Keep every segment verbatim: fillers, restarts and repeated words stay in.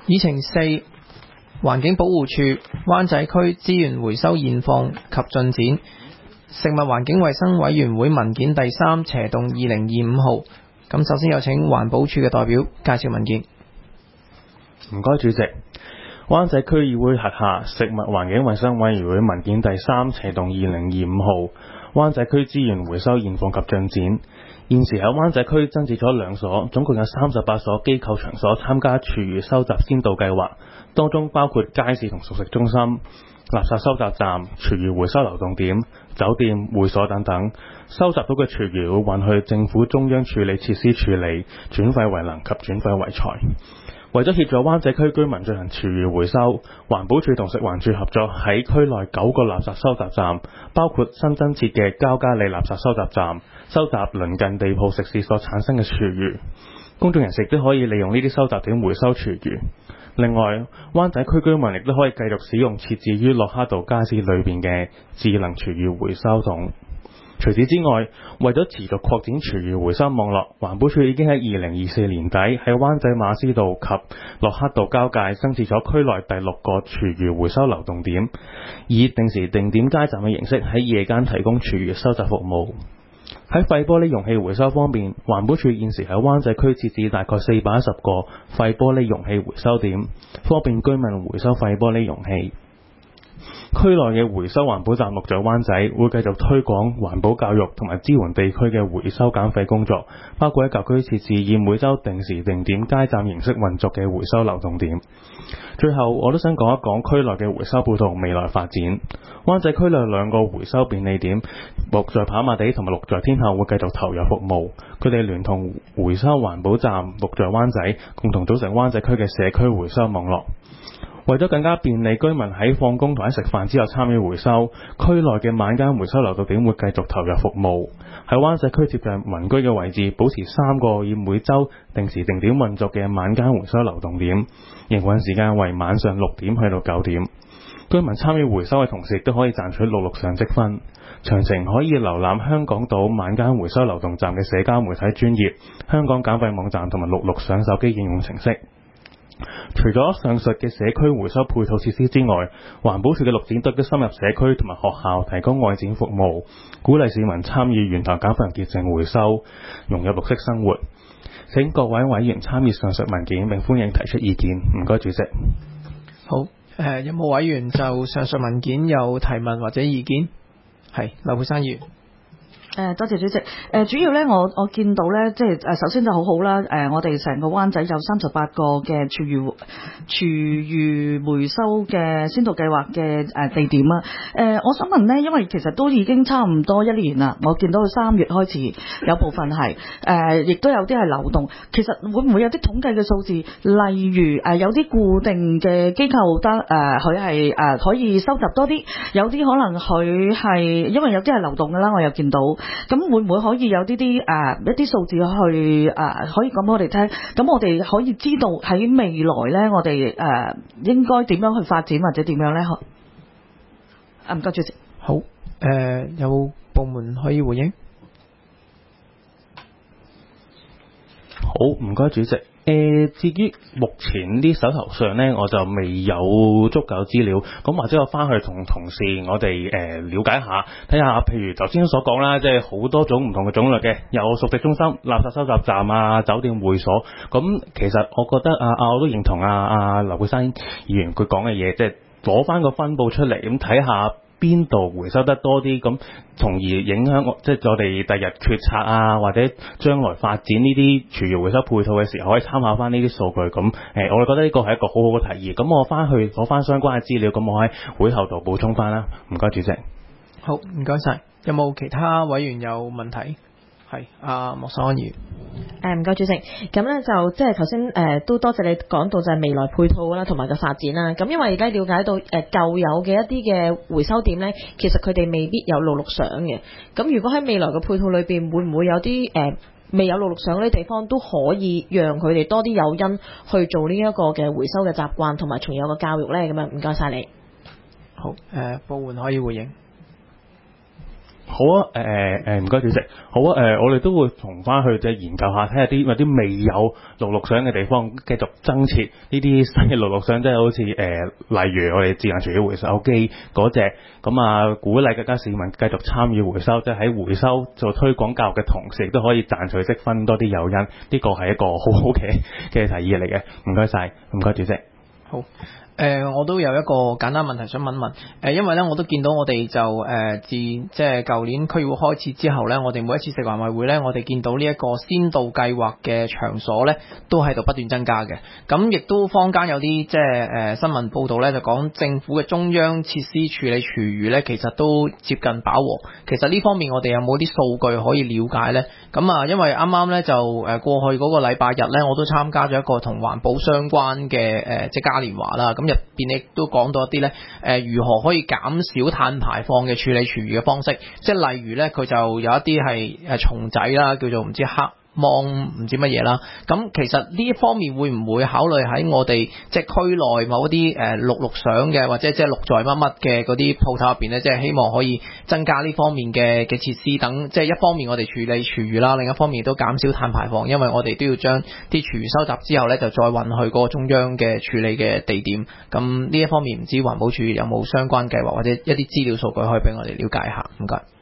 議程四，環境保護署灣仔區資源回收現況及進展。食物環境衛生委員會文件第三斜動二零二五號。咁首先有請環保署嘅代表介紹文件。 唔該，主席。灣仔區議會轄下食物環境衛生委員會文件第三斜動二零二五號。灣仔區資源回收現況及進展。現時喺灣仔區增設咗兩所，總共有三十八所機構場所參加廚餘收集先導計劃，當中包括街市同熟食中心、垃圾收集站、廚餘回收流動點、酒店、會所等等。收集到嘅廚餘會運去政府中央處理設施處理，轉廢為能及轉廢為財。為咗協助灣仔區居民進行廚餘回收，環保署同食環署合作喺區內九個垃圾收集站，包括新增設嘅膠加利垃圾收集站，收集鄰近地鋪食肆所產生嘅廚餘。公眾人士亦都可以利用呢啲收集點回收廚餘。另外，灣仔區居民亦都可以繼續使用設置於洛克道街市裏邊嘅智能廚餘回收桶。除此之外，為咗持續擴展廚餘回收網絡，環保署已經喺二零二四年底喺灣仔馬師道及洛克道交界增設咗區內第六個廚餘回收流動點，以定時定點街站嘅形式喺夜間提供廚餘收集服務。喺廢玻璃容器回收方面，環保署現時喺灣仔區設置大概四百一十個廢玻璃容器回收點，方便居民回收廢玻璃容器。區內嘅回收環保站落在灣仔，會繼續推廣環保教育同埋支援地區嘅回收減廢工作，包括喺舊區設置以每週定時定點街站形式運作嘅回收流動點。最後，我都想講一講區內嘅回收配套未來發展。灣仔區內兩個回收便利點，六在跑馬地同埋六在天后會繼續投入服務。佢哋聯同回收環保站六在灣仔，共同組成灣仔區嘅社區回收網絡。為咗更加便利居民喺放工同喺食飯之後參與回收，區內嘅晚間回收流動點會繼續投入服務。喺灣仔區接近民居嘅位置，保持三個以每週定時定點運作嘅晚間回收流動點，營運時間為晚上六點去到九點。居民參與回收嘅同時，亦都可以賺取六六上積分。詳情可以瀏覽香港島晚間回收流動站嘅社交媒體專頁、香港減廢網站同埋六六上手機應用程式。除咗上述嘅社區回收配套設施之外，環保署嘅綠展隊都深入社區同埋學校提供外展服務，鼓勵市民參與源頭減廢潔淨回收，融入綠色生活。請各位委員參與上述文件並歡迎提出意見。唔該，主席。 好，誒、呃，有冇委員就上述文件有提問或者意見？係，劉佩珊議員。 誒，多謝主席。誒、呃，主要咧，我我見到咧，即係誒，首先就好好啦。誒、呃，我哋成個灣仔有三十八個嘅廚餘廚餘回收嘅先導計劃嘅誒地點啊。誒、呃，我想問咧，因為其實都已經差唔多一年啦，我見到三月開始有部分係誒，亦、呃、都有啲係流動。其實會唔會有啲統計嘅數字？例如誒、呃，有啲固定嘅機構得誒，佢係誒可以收集多啲，有啲可能佢係因為有啲係流動㗎啦，我又見到。咁會唔會可以有啲啲誒一啲數字去誒、呃、可以講俾我哋聽？咁我哋可以知道喺未來咧，我哋誒、呃、應該點樣去發展或者點樣咧？啊，唔該，主席。 好，誒、呃、有部門可以回應？ 好，唔該，主席。誒、呃，至於目前啲手頭上呢，我就未有足夠資料，咁或者我翻去同同事我哋誒、呃、了解下，睇下，譬如頭先所講啦，即係好多種唔同嘅種類嘅，有熟食中心、垃圾收集站啊、酒店會所，咁其實我覺得啊啊，我都認同啊啊劉佩珊議員佢講嘅嘢，即係攞翻個分佈出嚟，咁睇下邊度回收得多啲，咁從而影響我即係我哋第日決策啊，或者將來發展呢啲廚餘回收配套嘅時候，可以參考翻呢啲數據。咁誒、呃，我哋覺得呢個係一個好好嘅提議。咁我翻去攞翻相關嘅資料，咁我喺會後度補充翻啦。唔該，主席。 好，唔該晒。有冇其他委員有問題？係阿莫秀安議員。 誒，唔該主席，咁咧就即係頭先誒都多謝你講到就係未來配套啦，同埋個發展啦。咁因為而家了解到誒舊有嘅一啲嘅回收點咧，其實佢哋未必有綠綠賞嘅。咁如果喺未來嘅配套裏邊，會唔會有啲誒、呃、未有綠綠賞嗰啲地方都可以讓佢哋多啲誘因去做呢一個嘅回收嘅習慣，同埋仲有個教育咧？咁樣唔該晒你。 好，誒、呃，部門可以回應。 好啊，誒誒唔該主席，好啊，誒、呃、我哋都會同翻去即係研究下，睇下啲有啲未有綠綠賞嘅地方，繼續增設呢啲新嘅綠綠賞，即係好似誒、呃、例如我哋智能廚餘回收機嗰隻，咁啊鼓勵更加市民繼續參與回收，即係喺回收做推廣教育嘅同時，亦都可以賺取積分多啲誘因，呢個係一個好好嘅嘅提議嚟嘅，唔該晒，唔該主席。 好。誒、呃，我都有一個簡單問題想問問。誒、呃，因為咧，我都見到我哋就誒、呃、自即係舊年區議會開始之後咧，我哋每一次食環委會咧，我哋見到呢一個先導計劃嘅場所咧，都喺度不斷增加嘅。咁亦都坊間有啲即係誒、呃、新聞報道咧，就講政府嘅中央設施處理廚餘咧，其實都接近飽和。其實呢方面我哋有冇啲數據可以了解咧？咁啊，因為啱啱咧就誒過去嗰個禮拜日咧，我都參加咗一個同環保相關嘅誒、呃、即係嘉年華啦。咁入邊亦都講到一啲咧，誒、呃、如何可以減少碳排放嘅處理廚餘嘅方式，即係例如咧，佢就有一啲係誒蟲仔啦，叫做唔知黑芒唔知乜嘢啦。咁其實呢一方面會唔會考慮喺我哋即係區內某一啲誒綠綠賞嘅或者即係綠在乜乜嘅嗰啲鋪頭入邊咧，即係希望可以增加呢方面嘅嘅設施等，即係一方面我哋處理廚餘啦，另一方面都減少碳排放，因為我哋都要將啲廚餘收集之後咧，就再運去嗰個中央嘅處理嘅地點。咁呢一方面唔知環保署有冇相關計劃或者一啲資料數據可以俾我哋了解下？唔該。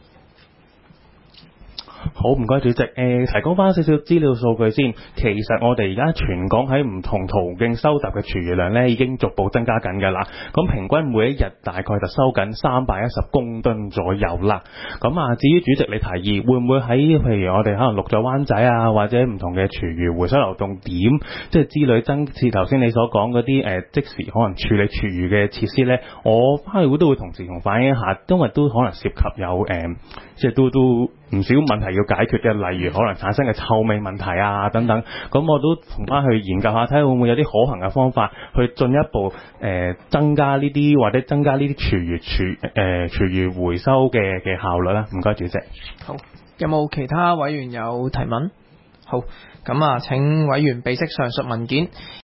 好，唔該主席。誒、呃，提供翻少少資料數據先。其實我哋而家全港喺唔同途徑收集嘅廚餘量咧，已經逐步增加緊㗎啦。咁平均每一日大概就收緊三百一十公噸左右啦。咁啊，至於主席你提議，會唔會喺譬如我哋可能綠在灣仔啊，或者唔同嘅廚餘回收流動點，即係之類增設頭先你所講嗰啲誒即時可能處理廚餘嘅設施咧？我翻去會都會同時同反映一下，因為都可能涉及有誒、呃，即係都都唔少問題要解決嘅，例如可能產生嘅臭味問題啊等等，咁我都同翻去研究下，睇下會唔會有啲可行嘅方法去進一步誒、呃、增加呢啲或者增加呢啲廚餘廚誒廚餘回收嘅嘅效率啦。唔該主席。 好，有冇其他委員有提問？好，咁啊，請委員備悉上述文件。